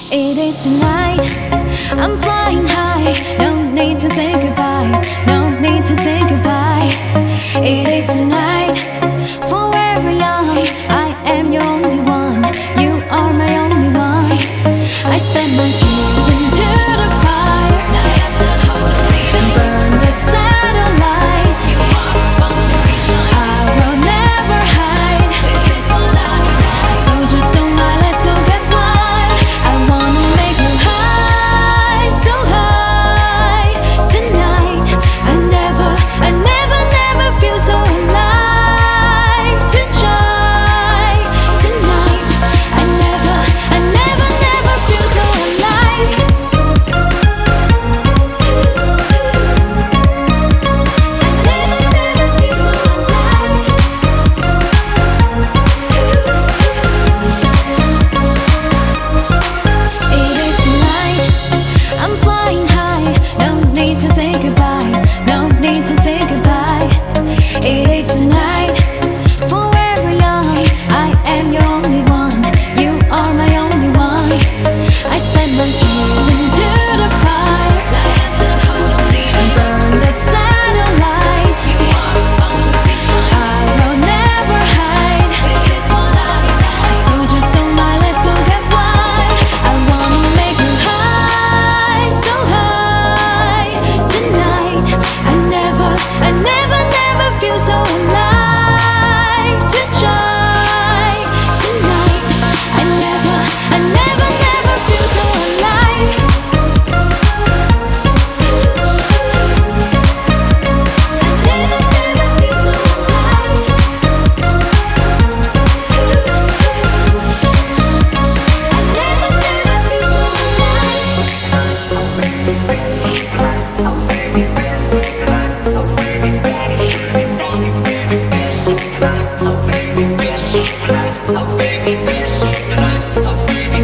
It is tonight, I'm flying high. No need to say goodbye, no need to say goodbye. It is tonight, forever young. I am your only one, you are my only one. I set my dreams into the fire, and burn the satellite. You are born to be shine. I will never hide. This is your life. So just don't mind, let's go get one. I wanna make you high, so high tonight. I never feel so alive to try tonight. I never feel so alive. I never feel so alive. It is tonight, I'm flying high. No need to say goodbye, no need to say goodbye. It is tonight, forever young. I am your only one, you are my only one. I set my dreams into the fire, and burn the satellite. You are born to be shine. I will never hide. This is your life. So just don't mind, let's go get one. I wanna make you high, so high tonight. I never feel so alive to try tonight. I never feel so alive. I never feel so alive. Oh baby, be so alive. Oh baby, be so alive. Oh baby.